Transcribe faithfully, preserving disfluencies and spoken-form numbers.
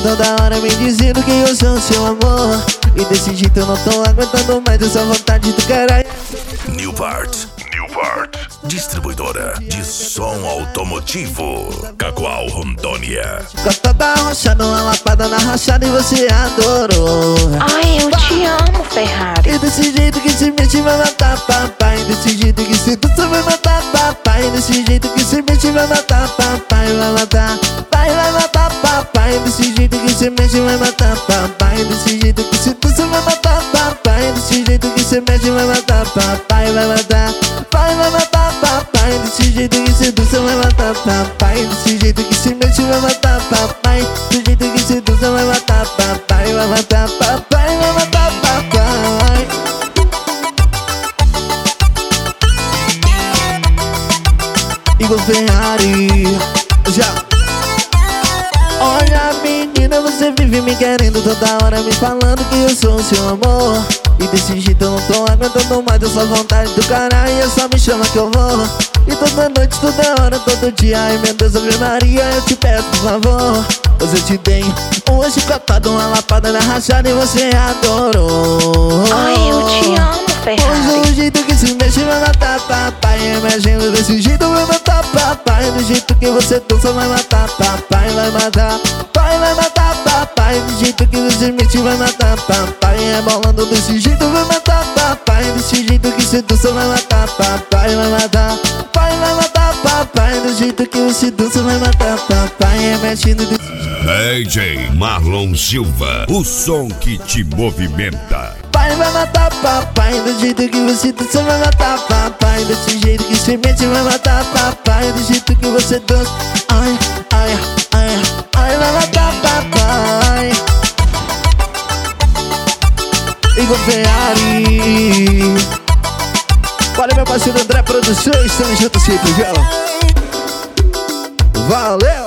toda hora me dizendo que eu sou seu amor. E desse jeito eu não tô aguentando mais essa vontade do caralho. Newpart, Newpart, distribuidora de som automotivo, Cacoal, Rondônia. Gosta da rochada, uma lapada na rachada e você adorou. Ai, eu te amo, Ferrari. E desse jeito que se mexe vai matar papai. Desse jeito que se dança vai matar papai. Desse jeito que se mexe vai matar papai. Vai matar, vai, vai matar papai. Desse jeito que se mexe vai matar papai. Desse jeito que se dança vai matar papai. Desse jeito que se mexe vai matar papai. Vai matar, vai, vai matar papai. Desse jeito que se dança vai matar papai. Desse jeito que se mexe vai matar papai. Desse jeito que se dança vai matar papai. Vai matar papai, vai matar papai. Igor Ferrari, já. Olha menina, você vive me querendo toda hora, me falando que eu sou o seu amor. E desse jeito eu não tô aguentando mais essa vontade do caralho. E é só me chama que eu vou. E toda noite, toda hora, todo dia. Ai meu Deus, Ave Maria, eu te peço por favor. Hoje eu te dei uma chicotado, uma lapada na rachada e você adorou. Ai, eu te amo, Ferrari. Hoje o jeito que se mexe vai matar papai. Imagina desse jeito vai matar papai. Do jeito que você dança vai matar papai. Vai matar, pai, vai matar papai. Do jeito que você mexe vai matar papai. Rebolando desse jeito vai matar papai. Desse jeito que você dança vai matar papai. Vai matar, pai, vai matar papai. Do jeito que você dança vai matar papai. É mexendo desse jeito. D J Marlon Silva, o som que te movimenta. Pai vai matar papai, do jeito que você dança vai matar papai. Desse jeito que você mente vai matar papai. Do jeito que você dança, ai, ai, ai, ai, vai matar papai. Igor Ferrari. Olha meu parceiro André Produções, estamos juntos sempre, viu? Valeu!